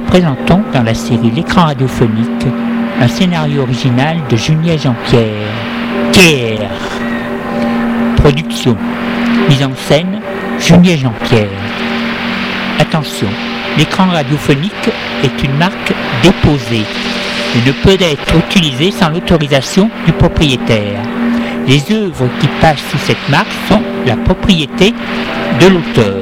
présentons dans la série L'écran radiophonique un scénario original de Julia Jean-Pierre. Pierre. Production. Mise en scène, Julia Jean-Pierre. Attention, l'écran radiophonique est une marque déposée et ne peut être utilisé sans l'autorisation du propriétaire. Les œuvres qui passent sous cette marque sont la propriété de l'auteur.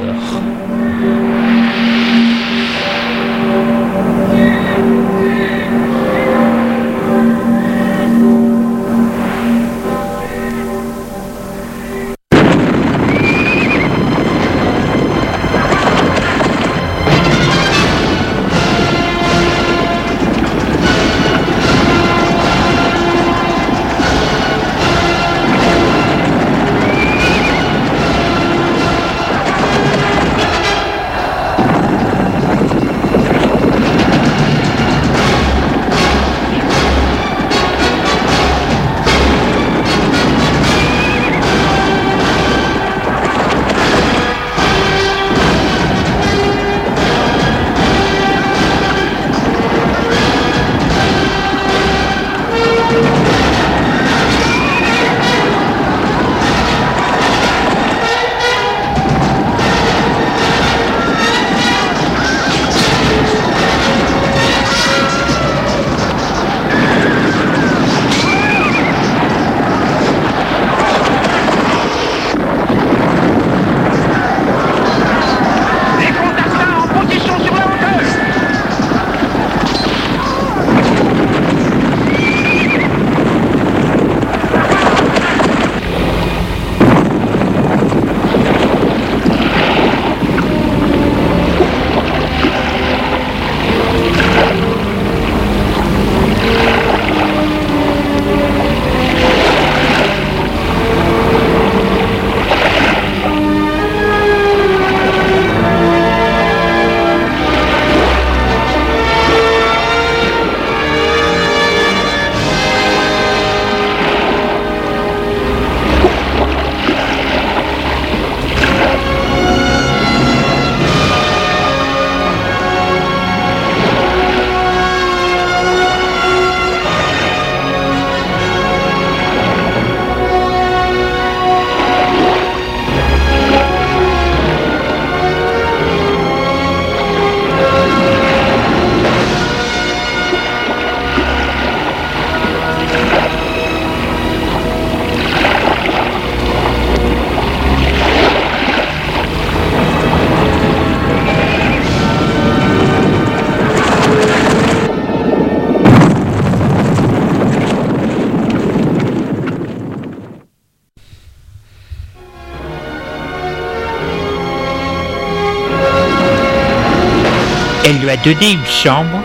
Elle lui a donné une chambre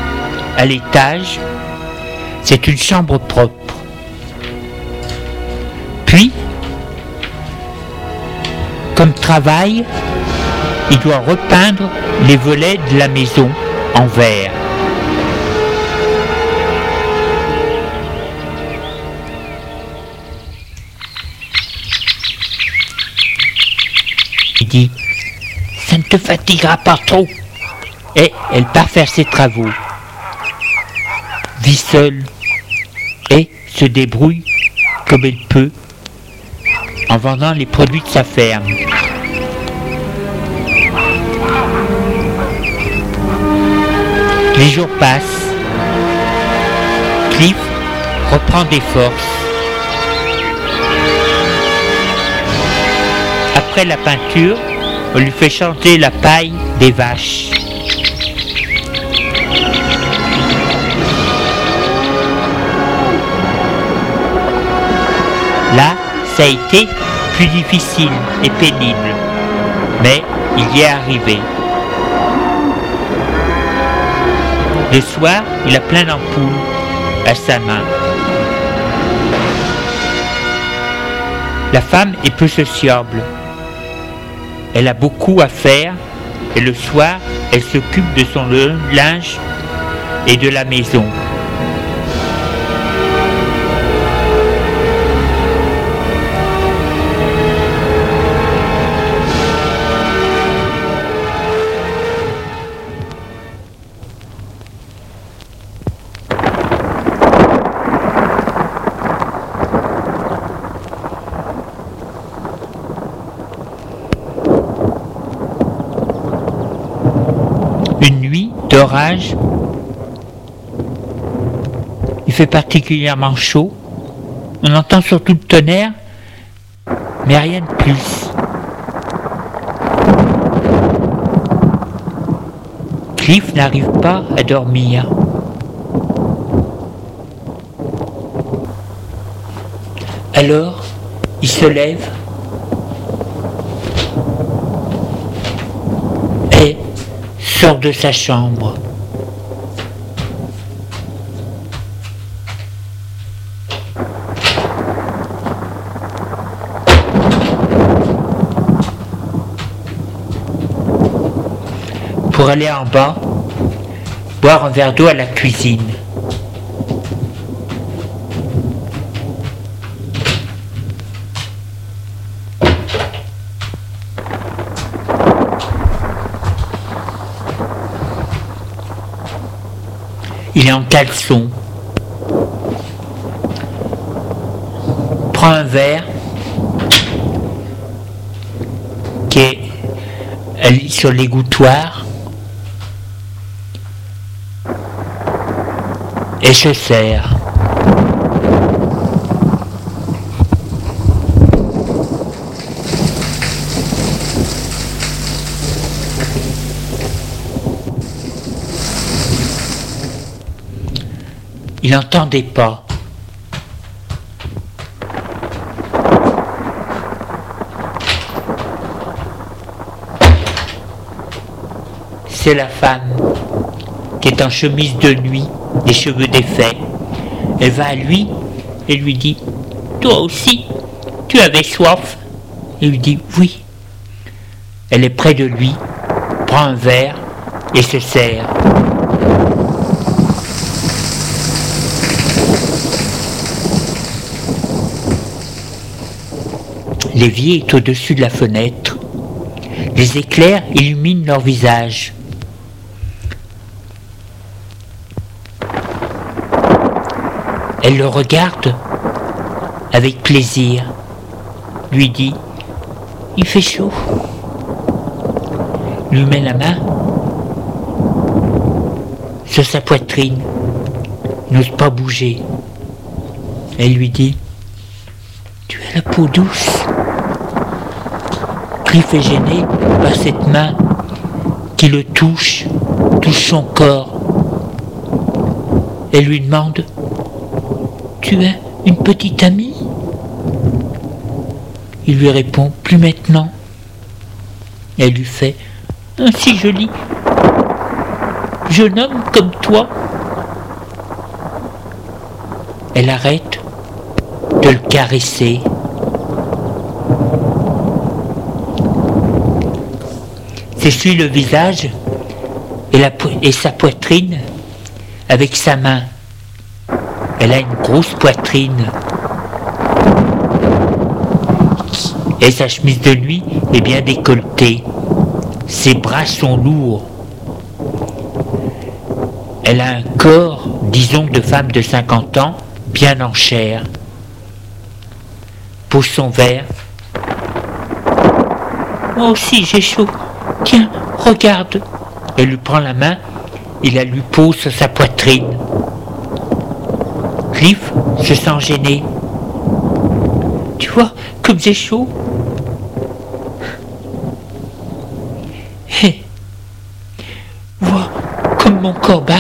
à l'étage. C'est une chambre propre. Puis, comme travail, il doit repeindre les volets de la maison en vert. Il dit « Ça ne te fatiguera pas trop ?» Et elle part faire ses travaux. Vit seule et se débrouille comme elle peut en vendant les produits de sa ferme. Les jours passent. Cliff reprend des forces. Après la peinture, on lui fait changer la paille des vaches. Là, ça a été plus difficile et pénible, mais il y est arrivé. Le soir, il a plein d'ampoules à sa main. La femme est peu sociable. Elle a beaucoup à faire et le soir, elle s'occupe de son linge et de la maison. une nuit d'orage. Il fait particulièrement chaud. On entend surtout le tonnerre, mais rien de plus. Cliff n'arrive pas à dormir. Alors, il se lève et sort de sa chambre. Pour aller en bas, boire un verre d'eau à la cuisine. Il est en caleçon. Prend un verre qui est sur l'égouttoir et se sert. Il entend des pas. C'est la femme qui est en chemise de nuit, les cheveux défaits. Elle va à lui et lui dit « Toi aussi, tu avais soif ?» Il lui dit « Oui ». Elle est près de lui, prend un verre et se sert. L'évier est au-dessus de la fenêtre. Les éclairs illuminent leur visage. Elle le regarde avec plaisir, lui dit « Il fait chaud ». Lui met la main sur sa poitrine, n'ose pas bouger. Elle lui dit « Tu as la peau douce ». Cliff est gêné par cette main qui le touche son corps. Elle lui demande « Tu as une petite amie ?» Il lui répond « Plus maintenant ». Elle lui fait « Un si joli jeune homme comme toi ». Elle arrête de le caresser. S'essuie le visage et sa poitrine avec sa main. Elle a une grosse poitrine. Et sa chemise de nuit est bien décolletée. Ses bras sont lourds. Elle a un corps, disons, de femme de 50 ans, bien en chair. Pose son verre. Moi aussi j'ai chaud. Tiens, regarde. Elle lui prend la main et la lui pose sur sa poitrine. Cliff se sent gêné. Tu vois comme j'ai chaud. Hé, vois comme mon corps bat.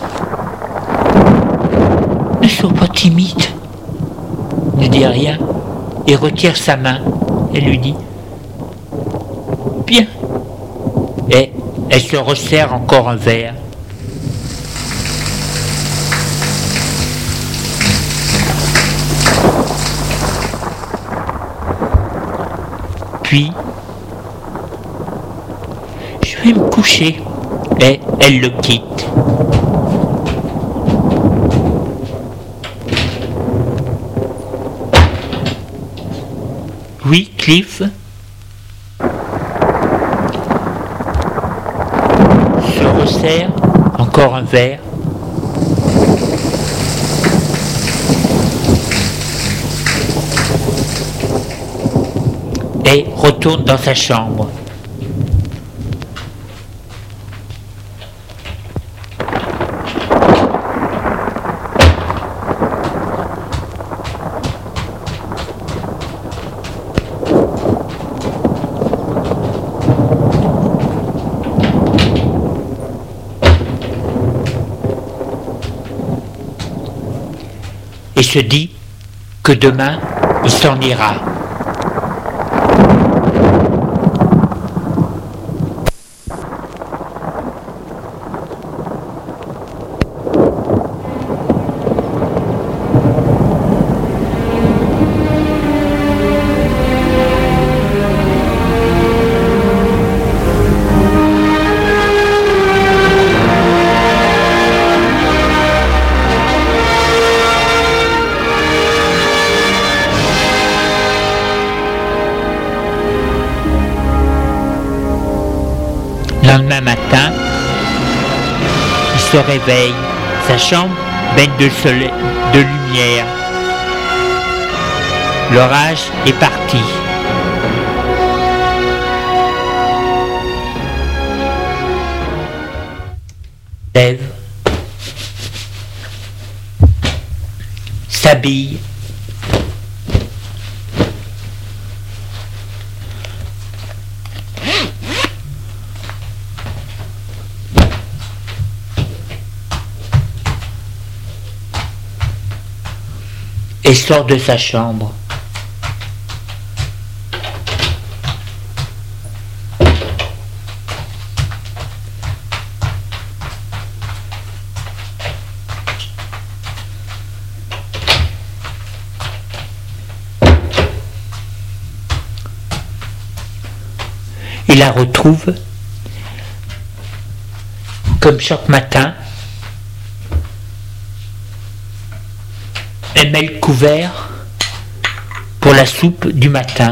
Ne sois pas timide. Ne dis rien et retire sa main. Elle lui dit bien. Et elle se resserre encore un verre. Puis, je vais me coucher. Et elle le quitte. Oui, Cliff se resserre encore un verre. Et retourne dans sa chambre. se dit que demain, il s'en ira. Lendemain matin, il se réveille, sa chambre baigne de soleil, de lumière. L'orage est parti. Lève, s'habille, et sort de sa chambre. Il la retrouve comme chaque matin. Elle met le couvert pour la soupe du matin.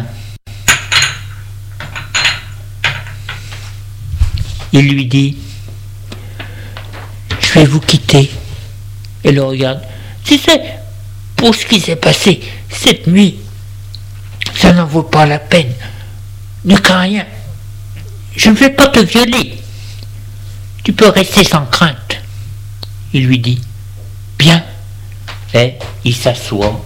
Il lui dit: je vais vous quitter. Elle le regarde. Tu sais, pour ce qui s'est passé cette nuit, ça n'en vaut pas la peine. Ne crains rien. Je ne vais pas te violer. Tu peux rester sans crainte. Il lui dit: bien. Et il s'assoit.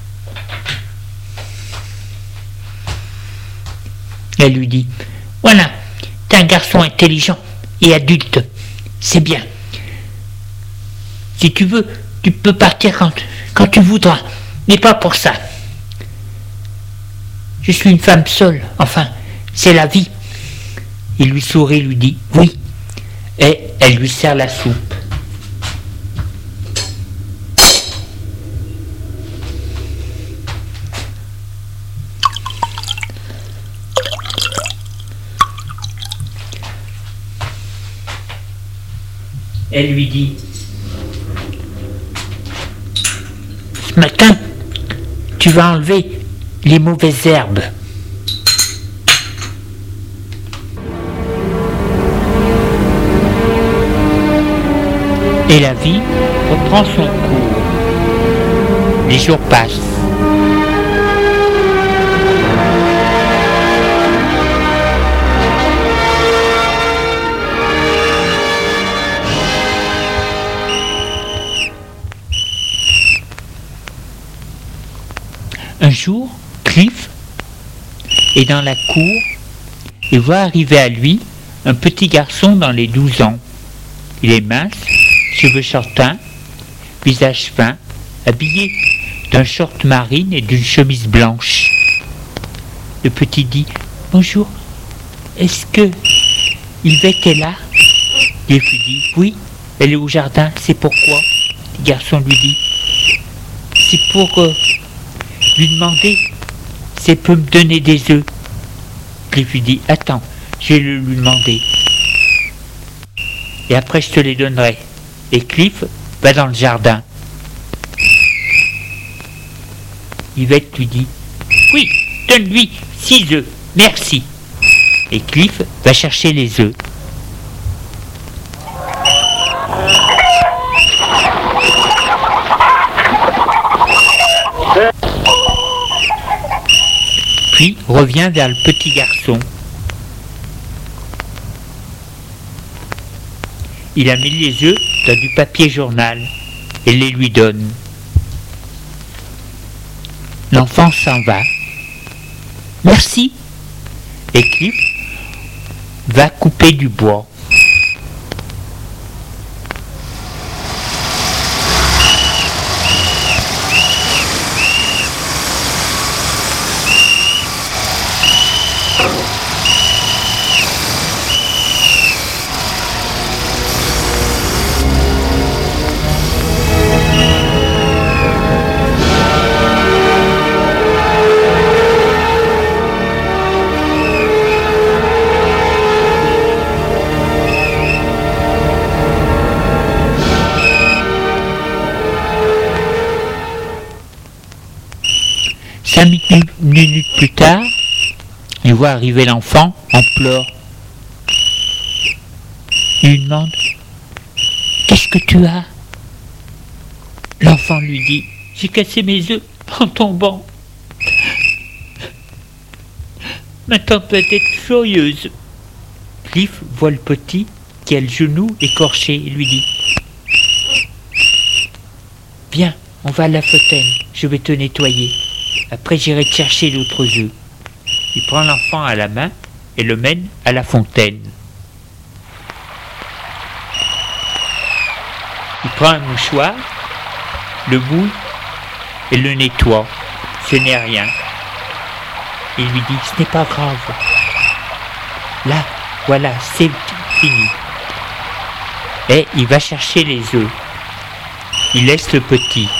Elle lui dit: voilà, t'es un garçon intelligent et adulte. C'est bien. Si tu veux, tu peux partir quand tu voudras, mais pas pour ça. Je suis une femme seule, enfin, c'est la vie. Il lui sourit, lui dit: oui. Et elle lui sert la soupe. Elle lui dit: ce matin, tu vas enlever les mauvaises herbes. Et la vie reprend son cours. Les jours passent. Un jour, Cliff est dans la cour et voit arriver à lui un petit garçon dans les 12 ans. Il est mince, cheveux châtains, visage fin, habillé d'un short marine et d'une chemise blanche. Le petit dit: bonjour, est-ce que Yvette est là? Cliff lui dit: oui, elle est au jardin, c'est pourquoi? Le garçon lui dit: c'est pour lui demander si elle peut me donner des œufs. Cliff lui dit: attends, je vais lui demander. Et après je te les donnerai. Et Cliff va dans le jardin. Yvette lui dit: oui, donne-lui 6 œufs, merci. Et Cliff va chercher les œufs. Puis revient vers le petit garçon. Il a mis les œufs dans du papier journal et les lui donne. L'enfant s'en va. Merci. Et Cliff va couper du bois. 5 minutes plus tard, il voit arriver l'enfant en pleurs. Il lui demande « Qu'est-ce que tu as ?» L'enfant lui dit « J'ai cassé mes œufs en tombant. Ma tante va être furieuse. » Cliff voit le petit qui a le genou écorché et lui dit « Viens, on va à la fontaine, je vais te nettoyer. Après j'irai te chercher d'autres œufs. » Il prend l'enfant à la main et le mène à la fontaine. Il prend un mouchoir, le mouille et le nettoie. Ce n'est rien. Il lui dit « Ce n'est pas grave. Là, voilà, c'est fini. » Et il va chercher les œufs. Il laisse le petit.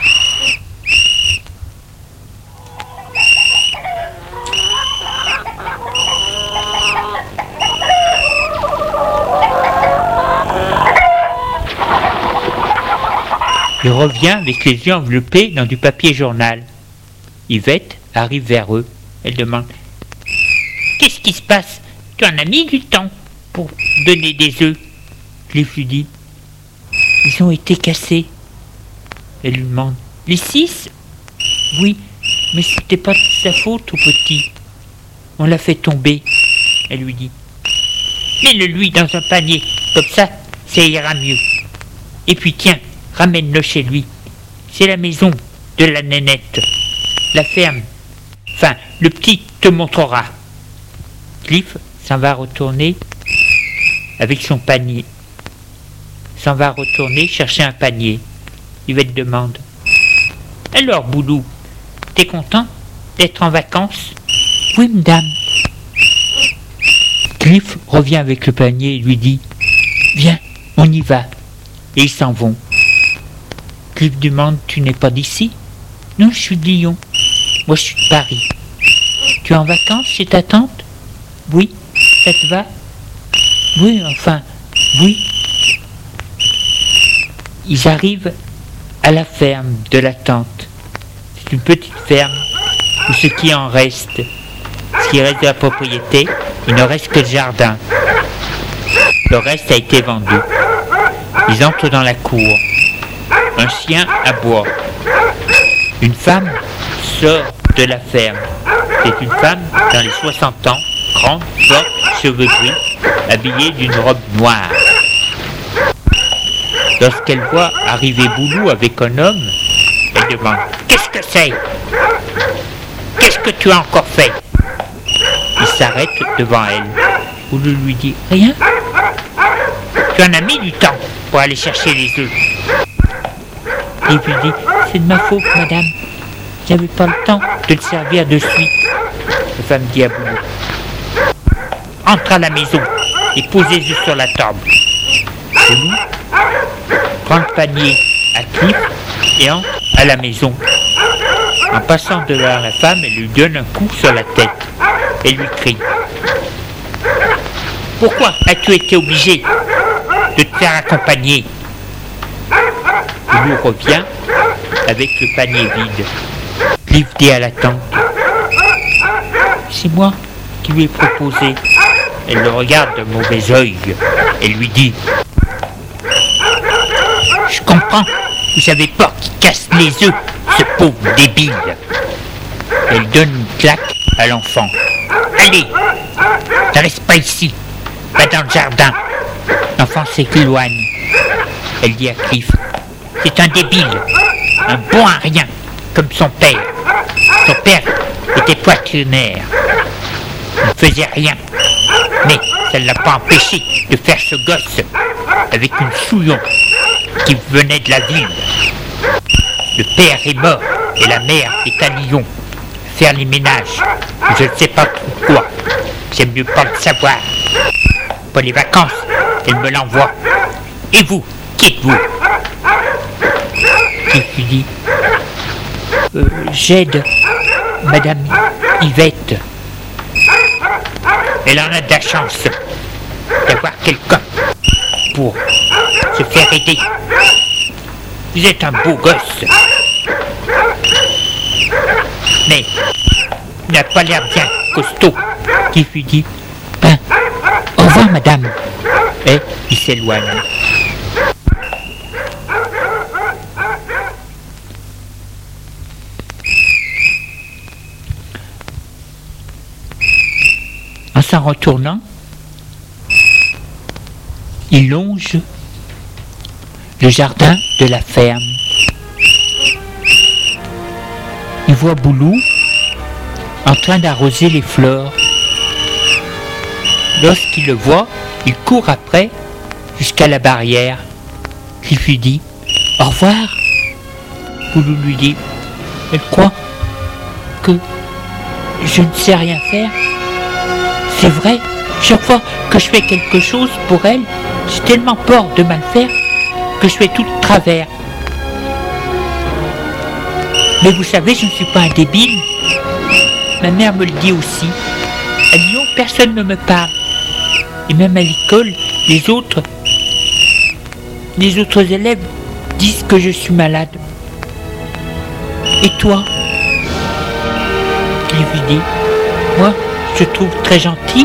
Il revient avec les yeux enveloppés dans du papier journal. Yvette arrive vers eux. Elle demande « Qu'est-ce qui se passe? Tu en as mis du temps pour donner des œufs. » Cliff lui dit « Ils ont été cassés. » Elle lui demande « Les 6 ?»« Oui, mais c'était pas de sa faute au petit. On l'a fait tomber. » Elle lui dit « Mets-le lui dans un panier, comme ça ira mieux. Et puis tiens, ramène-le chez lui. C'est la maison de la nénette. La ferme. Enfin, le petit te montrera. » Cliff s'en va retourner avec son panier. S'en va retourner chercher un panier. Yvette demande « Alors, Boulou, t'es content d'être en vacances ?»« Oui, madame. » Cliff revient avec le panier et lui dit « Viens, on y va. » Et ils s'en vont. Cliff demande « Tu n'es pas d'ici ?»« Non, je suis de Lyon. Moi, je suis de Paris. »« Tu es en vacances chez ta tante ?»« Oui. Ça te va ?»« Oui, enfin, oui. » Ils arrivent à la ferme de la tante. C'est une petite ferme où ce qui en reste, ce qui reste de la propriété, il ne reste que le jardin. Le reste a été vendu. Ils entrent dans la cour. Un chien aboie. Une femme sort de la ferme. C'est une femme dans les 60 ans, grande, forte, cheveux gris, habillée d'une robe noire. Lorsqu'elle voit arriver Boulou avec un homme, elle demande « Qu'est-ce que c'est? Qu'est-ce que tu as encore fait ?» Il s'arrête devant elle. Boulou lui dit « Rien. Tu en as mis du temps pour aller chercher les œufs. » Il lui dit « C'est de ma faute, madame. J'avais pas le temps de te servir de suite. » La femme dit à Boulou « Entre à la maison et pose les œufs sur la table. » Boulou prend le panier à Cliff et entre à la maison. En passant devant la femme, elle lui donne un coup sur la tête et lui crie « Pourquoi as-tu été obligé de te faire accompagner ?» Boulou revient avec le panier vide. Cliff dit à la tante « C'est moi qui lui ai proposé. » Elle le regarde d'un mauvais œil et lui dit « Je comprends, vous avez peur qu'il casse les œufs, ce pauvre débile. » Elle donne une claque à l'enfant. « Allez, ne reste pas ici, va dans le jardin. » L'enfant s'éloigne. Elle dit à Cliff « C'est un débile, un bon à rien, comme son père. Son père était poissonnaire. Il ne faisait rien, mais ça ne l'a pas empêché de faire ce gosse avec une souillon qui venait de la ville. Le père est mort et la mère est à Lyon, faire les ménages. Je ne sais pas pourquoi. J'aime mieux pas le savoir. Pour les vacances, elle me l'envoie. Et vous, qui êtes-vous? Je lui dis j'aide Madame Yvette. Elle en a de la chance d'avoir quelqu'un pour se faire aider. Vous êtes un beau gosse. mais il n'a pas l'air bien costaud. Cliff lui dit, ben, au revoir madame. Et il s'éloigne. En s'en retournant, il longe le jardin de la ferme. Il voit Boulou en train d'arroser les fleurs. Lorsqu'il le voit, il court après jusqu'à la barrière. Il lui dit « Au revoir !» Boulou lui dit « Elle croit que je ne sais rien faire. C'est vrai, chaque fois que je fais quelque chose pour elle, j'ai tellement peur de mal faire que je fais tout de travers. Mais vous savez, je ne suis pas un débile. Ma mère me le dit aussi. À Lyon, personne ne me parle. Et même à l'école, les autres élèves disent que je suis malade. Et toi ? Il lui dit, moi, je te trouve très gentil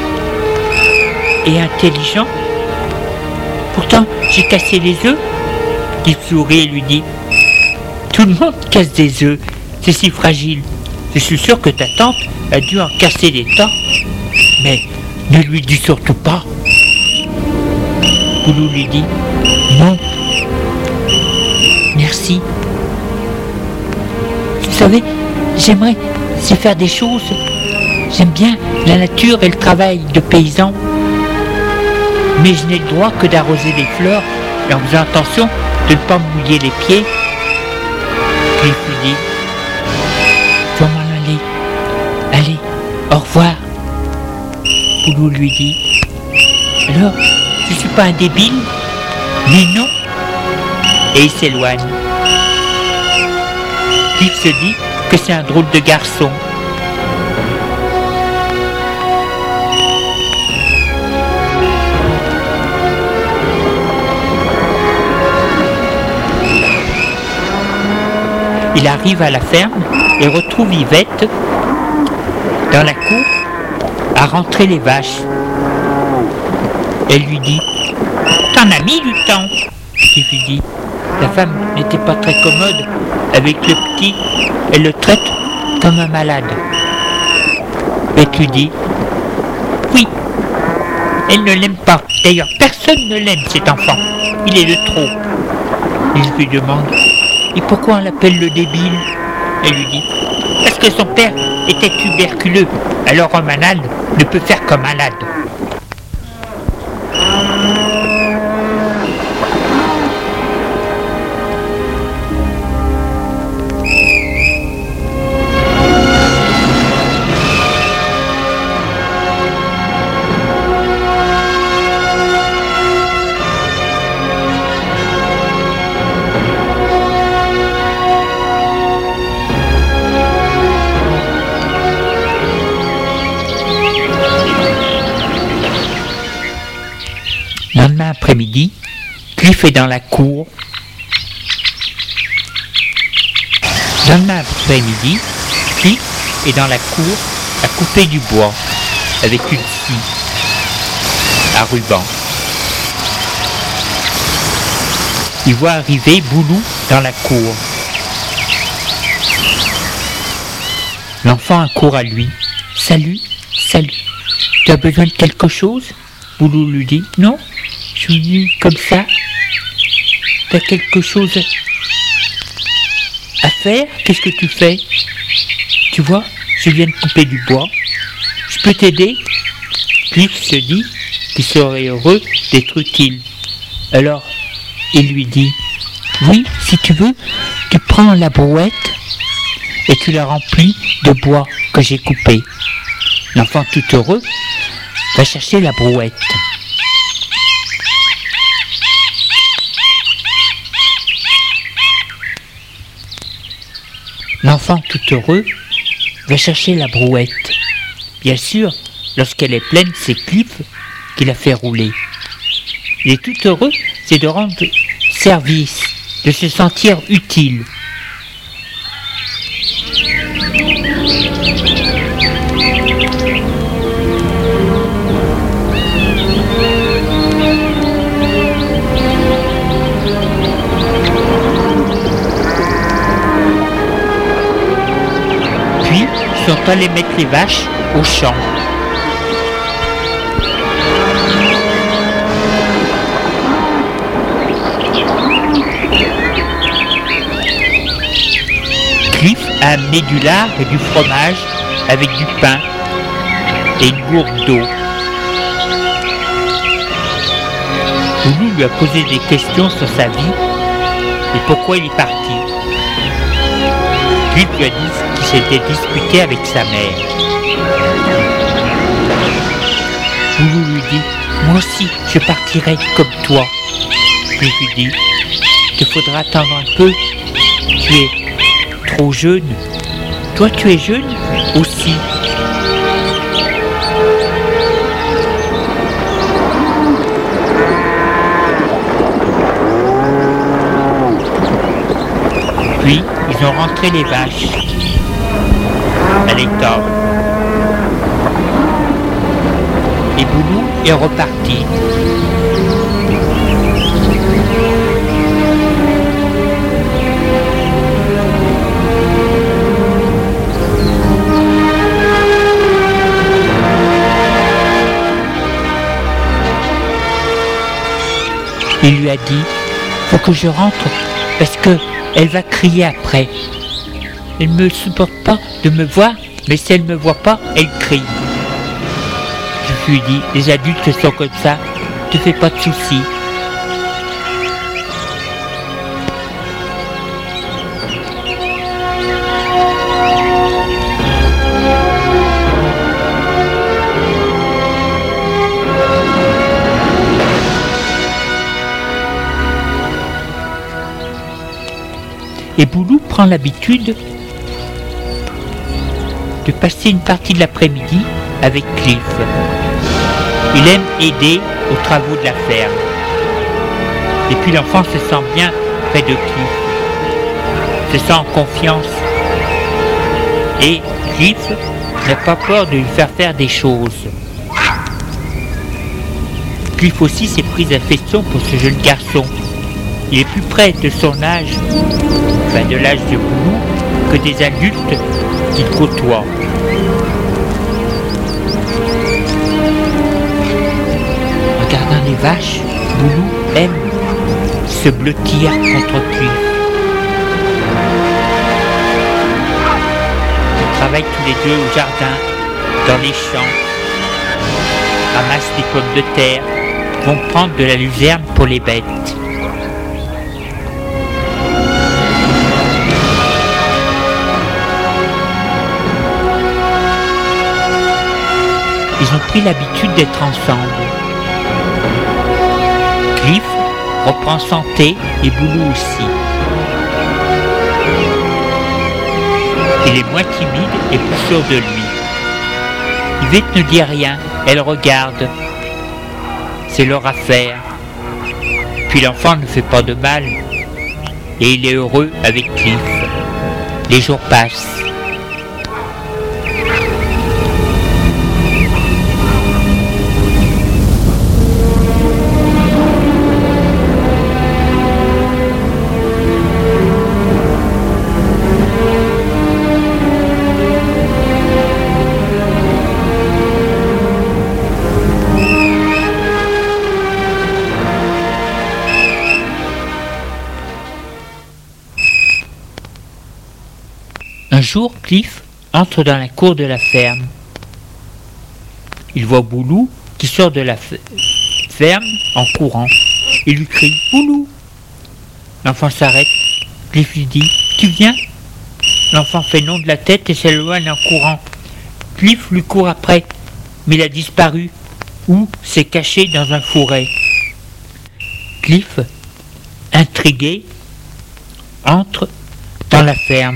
et intelligent. Pourtant, j'ai cassé les œufs. Il sourit et lui dit, tout le monde casse des œufs, c'est si fragile. Je suis sûr que ta tante a dû en casser des tas. Mais ne lui dis surtout pas. Boulou lui dit, non. Merci. Vous savez, j'aimerais c'est faire des choses. J'aime bien la nature et le travail de paysan. Mais je n'ai le droit que d'arroser les fleurs et en faisant attention de ne pas mouiller les pieds. Puis il lui dit, je vais m'en aller. Allez, au revoir. Boulou lui dit, alors, je suis pas un débile? Mais non. Et il s'éloigne. Cliff se dit que c'est un drôle de garçon. Il arrive à la ferme et retrouve Yvette dans la cour à rentrer les vaches. Elle lui dit, t'en as mis du temps. Il lui dit, la femme n'était pas très commode avec le petit, elle le traite comme un malade. Yvette lui dit, oui, elle ne l'aime pas. D'ailleurs, personne ne l'aime cet enfant. Il est de trop. Il lui demande, et pourquoi on l'appelle le débile? Elle lui dit, parce que son père était tuberculeux, alors un malade ne peut faire qu'un malade. Lendemain après-midi, Cliff est dans la cour. Lendemain après-midi, Cliff est dans la cour à couper du bois avec une scie à ruban. Il voit arriver Boulou dans la cour. L'enfant accourt à lui. « Salut, salut, tu as besoin de quelque chose ?» Boulou lui dit, « Non, je suis venu comme ça. T'as quelque chose à faire? Qu'est-ce que tu fais? Tu vois, je viens de couper du bois. Je peux t'aider ?» Cliff se dit qu'il serait heureux d'être utile. Alors, il lui dit, « Oui, si tu veux, tu prends la brouette et tu la remplis de bois que j'ai coupé. » L'enfant tout heureux va chercher la brouette. L'enfant tout heureux va chercher la brouette. Bien sûr, lorsqu'elle est pleine, c'est Cliff qui la fait rouler. Il est tout heureux, c'est de rendre service, de se sentir utile. pour aller mettre les vaches au champ. Cliff a amené du lard et du fromage avec du pain et une gourde d'eau. Boulou lui a posé des questions sur sa vie et pourquoi il est parti. Cliff lui a dit qu'il s'était disputé avec sa mère. Boulou lui dit « Moi aussi, je partirai comme toi. » Cliff lui dit « Il faudra attendre un peu, tu es trop jeune. Toi, tu es jeune aussi. » Puis, ils ont rentré les vaches à l'étable. Et Boulou est reparti. Il lui a dit « Faut que je rentre parce que elle va crier après. Elle ne me supporte pas de me voir, mais si elle ne me voit pas, elle crie. » Je lui ai dit « Les adultes sont comme ça, ne te fais pas de soucis. » Et Boulou prend l'habitude de passer une partie de l'après-midi avec Cliff. Il aime aider aux travaux de la ferme. Et puis l'enfant se sent bien près de Cliff, se sent en confiance. Et Cliff n'a pas peur de lui faire des choses. Cliff aussi s'est pris d'affection pour ce jeune garçon. Il est plus près de son âge, de l'âge de Boulou, que des adultes qu'il côtoie. En regardant les vaches, Boulou aime se blottir contre Cliff. Ils travaillent tous les deux au jardin, dans les champs, ramassent des pommes de terre, vont prendre de la luzerne pour les bêtes. Ils ont pris l'habitude d'être ensemble. Cliff reprend santé et Boulou aussi. Il est moins timide et plus sûr de lui. Yvette ne dit rien, elle regarde. C'est leur affaire. Puis l'enfant ne fait pas de mal et il est heureux avec Cliff. Les jours passent. Un jour, Cliff entre dans la cour de la ferme. Il voit Boulou qui sort de la ferme en courant. Il lui crie « Boulou !» L'enfant s'arrête. Cliff lui dit « Tu viens ?» L'enfant fait non de la tête et s'éloigne en courant. Cliff lui court après, mais il a disparu ou s'est caché dans un fourré. Cliff, intrigué, entre dans la ferme.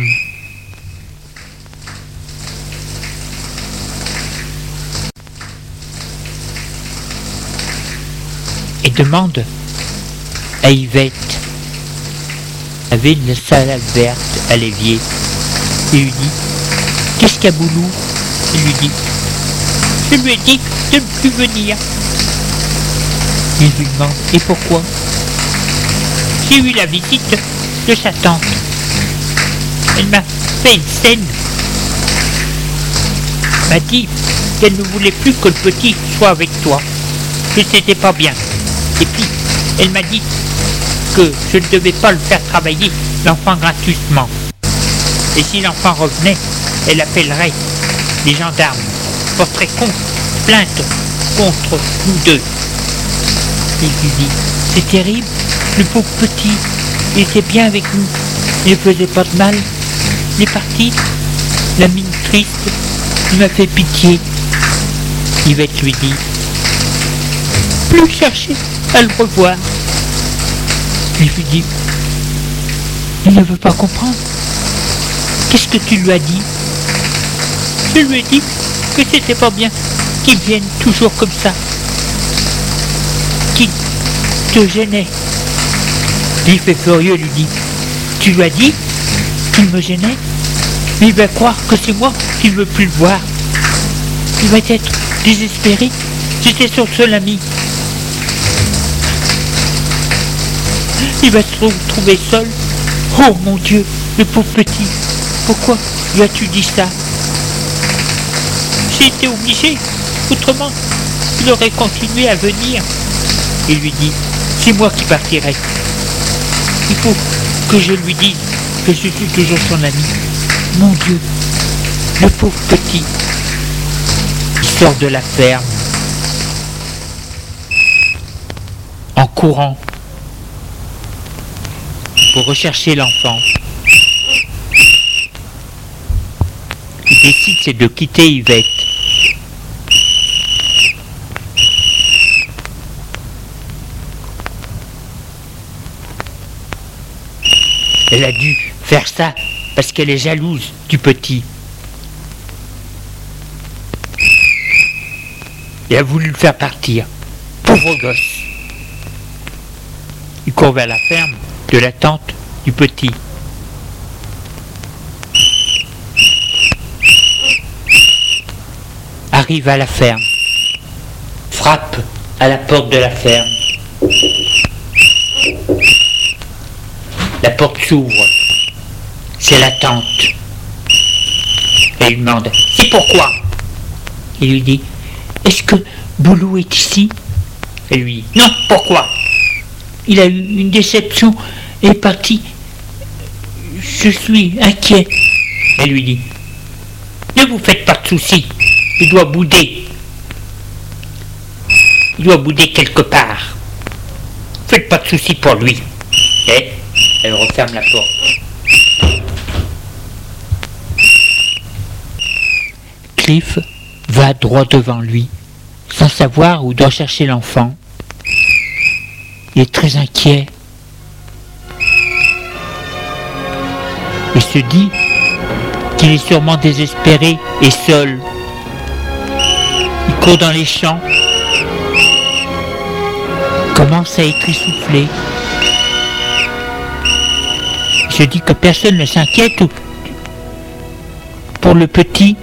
Et demande à Yvette. Elle avait une salade verte à l'évier. Il lui dit « Qu'est-ce qu'il y a, Boulou ?» Il lui dit « Je lui ai dit de ne plus venir. » Il lui demande « Et pourquoi ?» J'ai eu la visite de sa tante. Elle m'a fait une scène. m'a dit qu'elle ne voulait plus que le petit soit avec toi, que c'était pas bien. Et puis, elle m'a dit que je ne devais pas le faire travailler, l'enfant, gratuitement. Et si l'enfant revenait, elle appellerait les gendarmes, porterait plainte contre nous deux. Et je lui dis, c'est terrible, le pauvre petit, il était bien avec nous, il ne faisait pas de mal, il est parti, la mine triste, il m'a fait pitié. Yvette lui dit, plus chercher à le revoir. Je lui dis, il ne veut pas comprendre. Qu'est-ce que tu lui as dit? Je lui ai dit que c'était pas bien qu'il vienne toujours comme ça, qu'il te gênait. Il fait furieux, lui dit, tu lui as dit qu'il me gênait? Mais il va croire que c'est moi qui ne veux plus le voir. Il va être désespéré. J'étais son seul ami. Il va se retrouver seul. Oh mon Dieu, le pauvre petit. Pourquoi lui as-tu dit ça? J'ai été obligé. Autrement, il aurait continué à venir. Il lui dit, c'est moi qui partirai. Il faut que je lui dise que je suis toujours son ami. Mon Dieu, le pauvre petit. Il sort de la ferme en courant pour rechercher l'enfant. Il décide c'est de quitter Yvette. Elle a dû faire ça parce qu'elle est jalouse du petit. Et a voulu le faire partir. Pauvre gosse. Il court vers la ferme de la tante du petit. Arrive à la ferme. Frappe à la porte de la ferme. La porte s'ouvre. C'est la tante. Elle lui demande, c'est pourquoi? Il lui dit, est-ce que Boulou est ici? Elle lui dit, non, pourquoi? Il a eu une déception et est parti. Je suis inquiet. Elle lui dit, ne vous faites pas de soucis, il doit bouder. Il doit bouder quelque part. Faites pas de soucis pour lui. Et elle referme la porte. Cliff va droit devant lui, sans savoir où doit chercher l'enfant. Il est très inquiet. Il se dit qu'il est sûrement désespéré et seul. Il court dans les champs, commence à être essoufflé. Il se dit que personne ne s'inquiète pour le petit.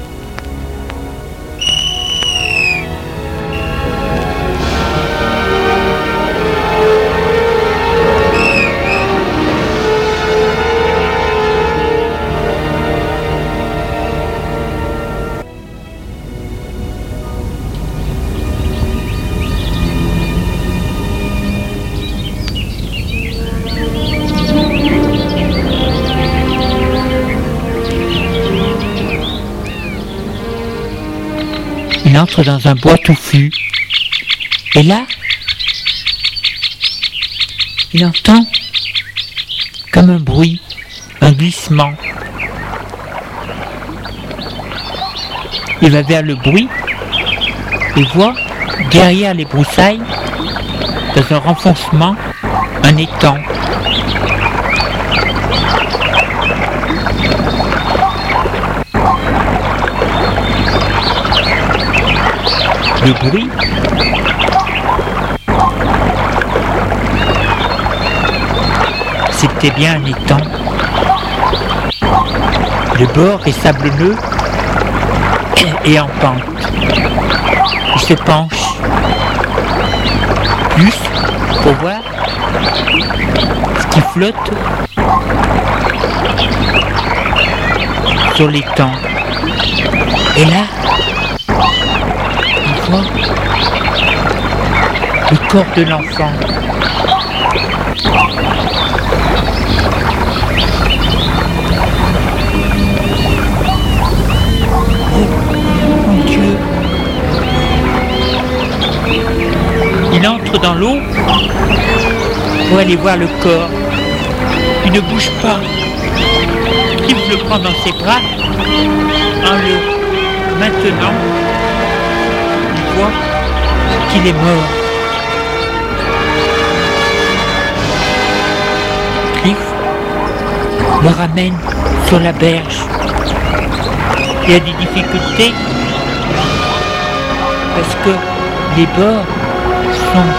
Il entre dans un bois touffu. Et là, il entend comme un bruit, un glissement. Il va vers le bruit et voit derrière les broussailles, dans un renfoncement, un étang. Le bruit c'était bien un étang. Le bord est sablonneux et en pente. Il se penche plus pour voir ce qui flotte sur l'étang. Et là, il voit le corps de l'enfant. Mon Dieu! Il entre dans l'eau pour aller voir le corps. Il ne bouge pas. Cliff le prend dans ses bras en le maintenant. Il voit qu'il est mort. Cliff le ramène sur la berge. Il y a des difficultés parce que les bords sont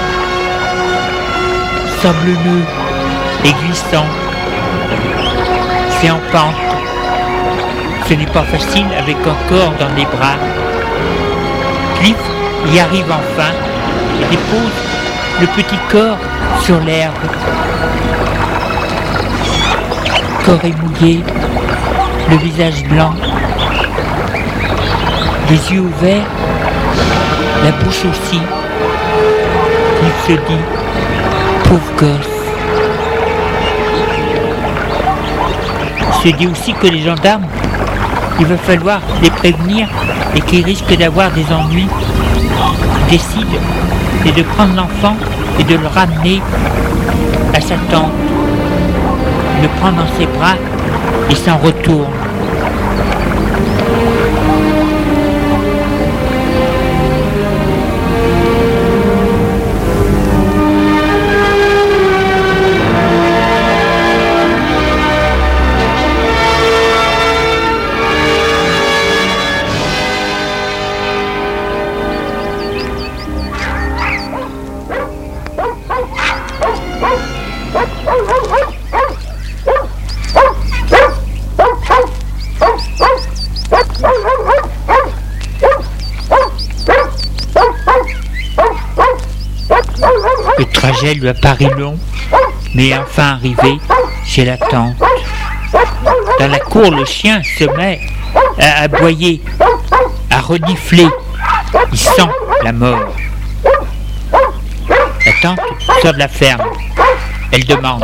sablonneux et glissants. C'est en pente. Ce n'est pas facile avec un corps dans les bras. Cliff y arrive enfin et dépose le petit corps sur l'herbe. Le corps est mouillé, le visage blanc, les yeux ouverts, la bouche aussi. Il se dit, pauvre gosse. Il se dit aussi que les gendarmes, il va falloir les prévenir et qu'ils risquent d'avoir des ennuis. Il décide de prendre l'enfant et de le ramener à sa tante. Il le prend dans ses bras et s'en retourne. Le trajet lui a paru long, mais enfin arrivé chez la tante. Dans la cour, le chien se met à aboyer, à renifler. Il sent la mort. La tante sort de la ferme. Elle demande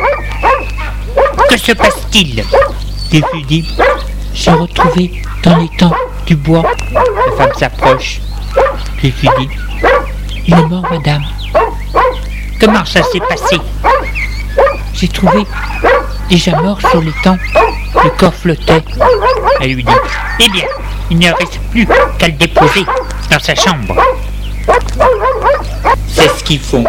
« Que se passe-t-il » Cliff lui dit « J'ai retrouvé dans l'étang du bois. » La femme s'approche. Cliff lui dit « Il est mort, madame. » Comment ça s'est passé? J'ai trouvé déjà mort sur l'étang. Le corps flottait. Elle lui dit « Eh bien, il ne reste plus qu'à le déposer dans sa chambre. » C'est ce qu'ils font.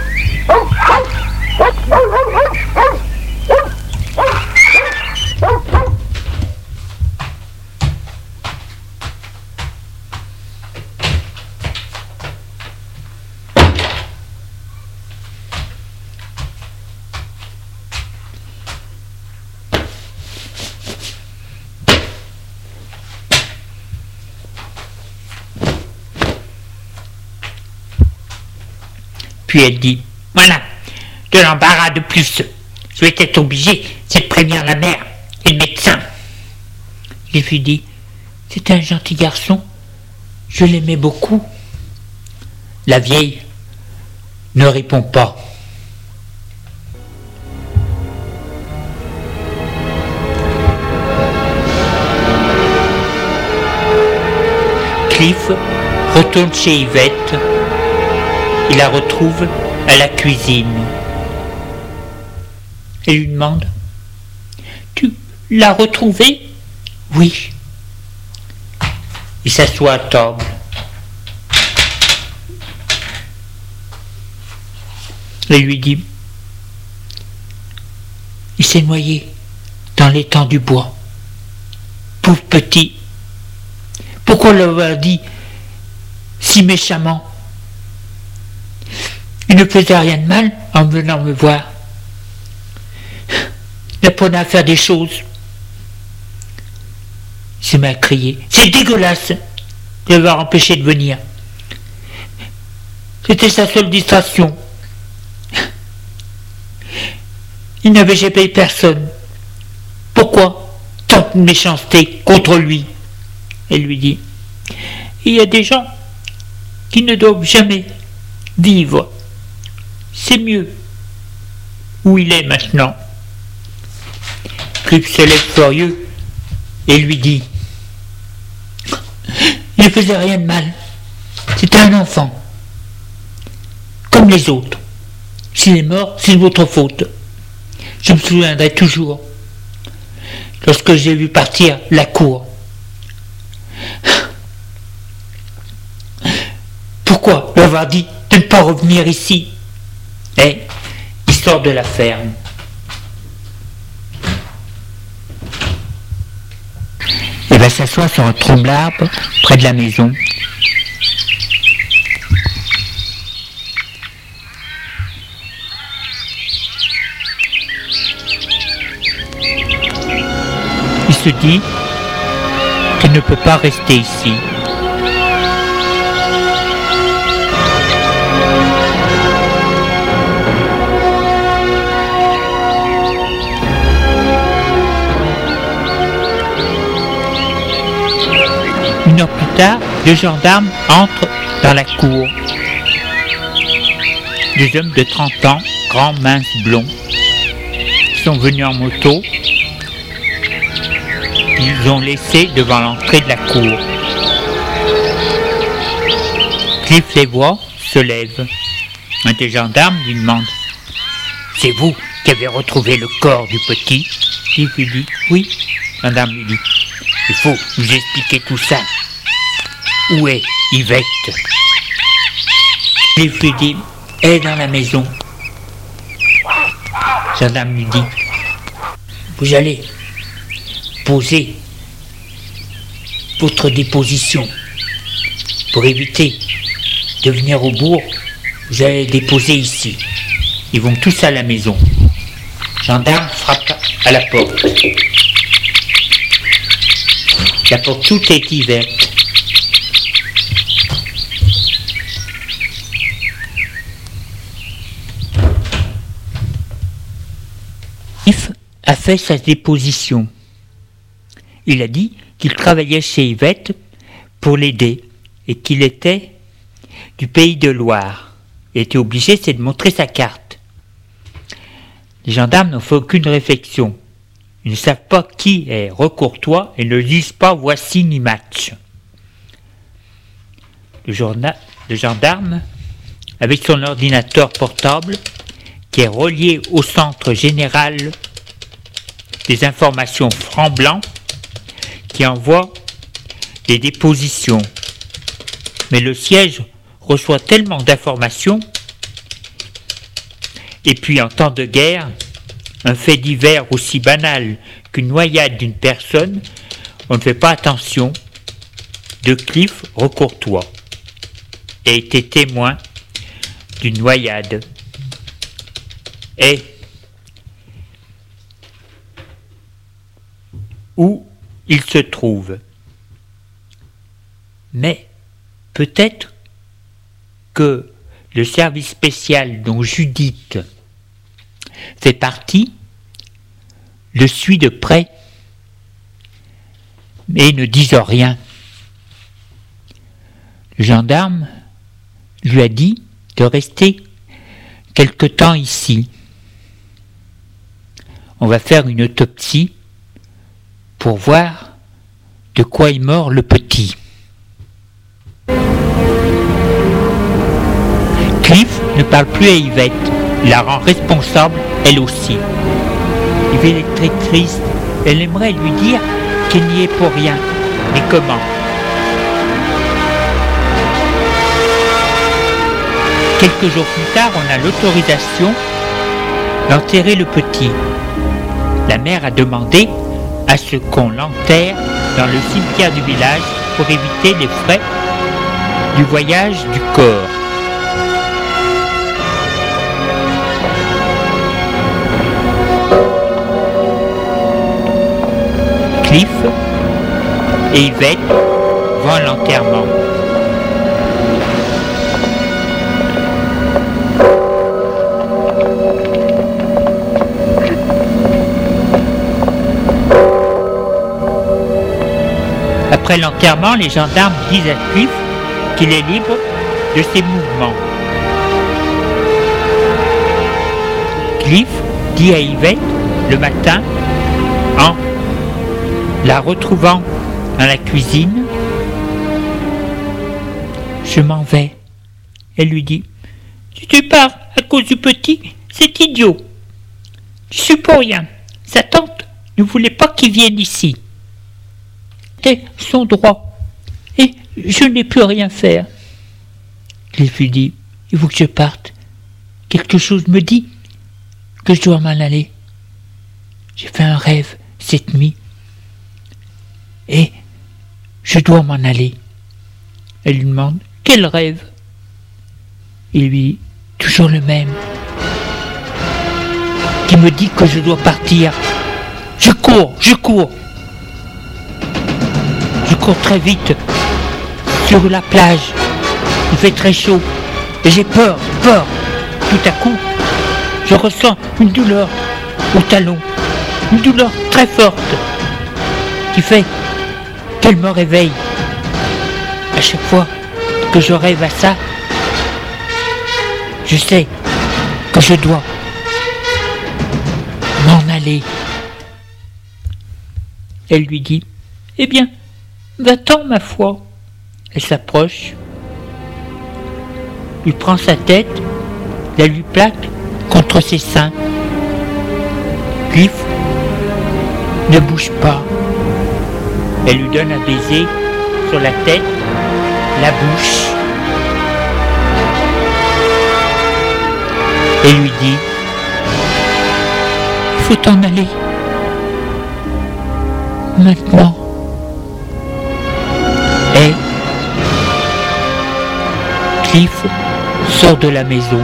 Puis elle dit « Voilà, de l'embarras de plus. Je vais être obligé, c'est de prévenir la mère et le médecin. » Il lui dit « C'était un gentil garçon, je l'aimais beaucoup. » La vieille ne répond pas. Cliff retourne chez Yvette. Il la retrouve à la cuisine. Elle lui demande « Tu l'as retrouvée ?»« Oui. » Il s'assoit à table. Elle lui dit « Il s'est noyé dans l'étang du bois. Pauvre petit. Pourquoi l'avoir dit si méchamment? Il ne faisait rien de mal en venant me voir. Il apprenait à faire des choses. » Il s'est mis à crier. « C'est dégueulasse de l'avoir empêché de venir. C'était sa seule distraction. Il n'avait jamais personne. Pourquoi tant de méchanceté contre lui? Elle lui dit, il y a des gens qui ne doivent jamais vivre. C'est mieux où il est maintenant. Cliff se lève furieux et lui dit, il ne faisait rien de mal. C'était un enfant. Comme les autres. S'il est mort, c'est de votre faute. Je me souviendrai toujours lorsque j'ai vu partir la cour. Pourquoi lui avoir dit de ne pas revenir ici? Et il sort de la ferme. Il va s'asseoir sur un tronc d'arbre près de la maison. Il se dit qu'il ne peut pas rester ici. Une heure plus tard, deux gendarmes entrent dans la cour. Des hommes de 30 ans, grands, minces, blonds, sont venus en moto. Ils ont laissé devant l'entrée de la cour. Cliff les voit, se lève. Un des gendarmes lui demande, « C'est vous qui avez retrouvé le corps du petit ?» Cliff lui dit, « Oui. » Le gendarme lui dit, « Il faut nous expliquer tout ça. Où est Yvette ?» Cliff lui dit, « Elle est dans la maison. » Le gendarme lui dit, « Vous allez poser votre déposition. Pour éviter de venir au bourg, vous allez déposer ici. » Ils vont tous à la maison. Le gendarme frappe à la porte. La porte toute est ouverte. Cliff a fait sa déposition. Il a dit qu'il travaillait chez Yvette pour l'aider et qu'il était du pays de Loire. Il était obligé, c'est de montrer sa carte. Les gendarmes n'ont fait aucune réflexion. Ils ne savent pas qui est Recourtois et ne disent pas voici ni match. Le gendarme, avec son ordinateur portable, qui est relié au centre général des informations Franc-Blanc, qui envoie des dépositions. Mais le siège reçoit tellement d'informations, et puis en temps de guerre, un fait divers aussi banal qu'une noyade d'une personne, on ne fait pas attention. De Cliff Recourtois a été témoin d'une noyade. Et où il se trouve. Mais peut-être que le service spécial dont Judith fait partie le suit de près, mais ne disent rien. Le gendarme lui a dit de rester quelque temps ici. On va faire une autopsie pour voir de quoi est mort le petit. Cliff ne parle plus à Yvette, il la rend responsable elle aussi. Yvette est très triste, elle aimerait lui dire qu'elle n'y est pour rien, mais comment? Quelques jours plus tard, on a l'autorisation d'enterrer le petit. La mère a demandé à ce qu'on l'enterre dans le cimetière du village pour éviter les frais du voyage du corps. Cliff et Yvette vont à l'enterrement. Après l'enterrement, les gendarmes disent à Cliff qu'il est libre de ses mouvements. Cliff dit à Yvette le matin, en la retrouvant dans la cuisine, « Je m'en vais. » Elle lui dit, « Si tu pars à cause du petit, c'est idiot. Tu suis pour rien. Sa tante ne voulait pas qu'il vienne ici. C'est son droit. Et je n'ai plus rien faire. » Cliff lui dit, « Il faut que je parte. Quelque chose me dit que je dois m'en aller. J'ai fait un rêve cette nuit. Et je dois m'en aller. » Elle lui demande, « Quel rêve ?» Il lui dit, « Toujours le même. Qui me dit que je dois partir. Je cours. Je cours très vite sur la plage. Il fait très chaud. Et j'ai peur. Tout à coup, je ressens une douleur au talon. Une douleur très forte qui fait qu'elle me réveille. À chaque fois que je rêve à ça, je sais que je dois m'en aller. » Elle lui dit, « Eh bien, va-t'en, ma foi. » Elle s'approche, lui prend sa tête, la lui plaque contre ses seins. Cliff ne bouge pas. Elle lui donne un baiser sur la tête, la bouche, et lui dit, « Il faut t'en aller. Maintenant. » Et Cliff sort de la maison.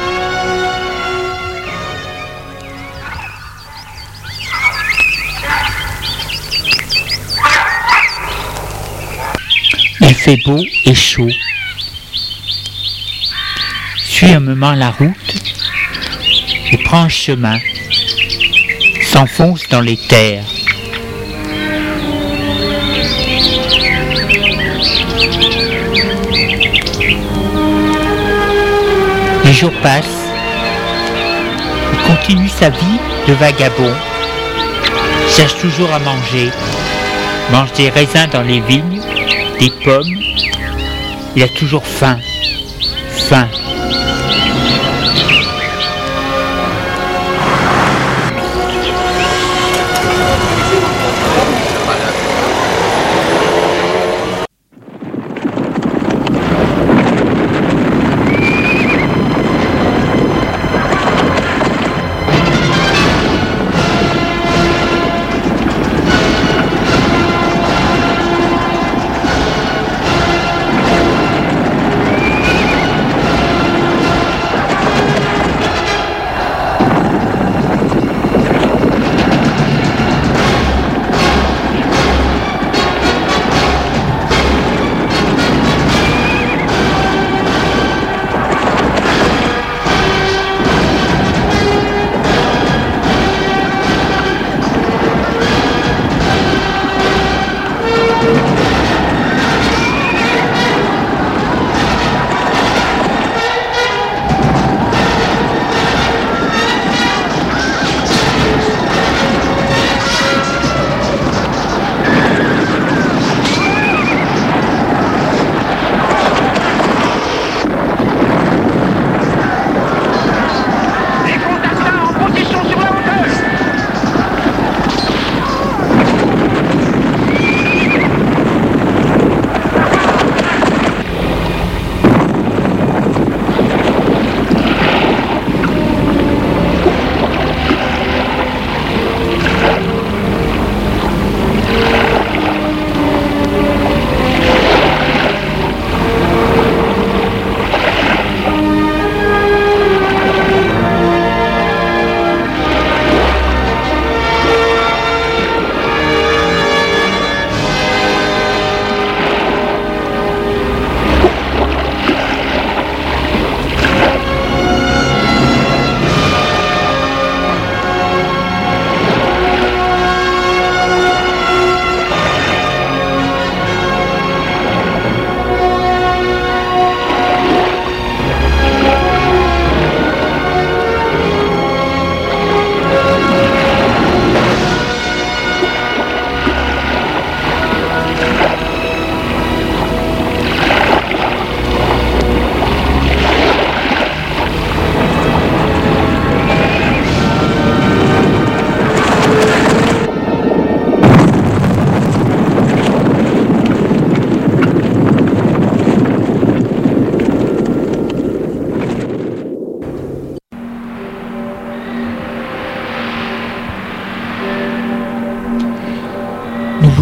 Il fait beau et chaud. Suit un moment la route et prend un chemin, s'enfonce dans les terres. Les jours passent, il continue sa vie de vagabond, cherche toujours à manger, mange des raisins dans les vignes, des pommes, il a toujours faim.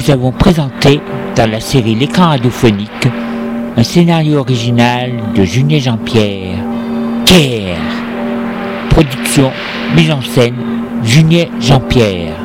vous avons présenté dans la série L'écran radiophonique un scénario original de Julien Jean-Pierre. Pierre. Production, mise en scène, Julien Jean-Pierre.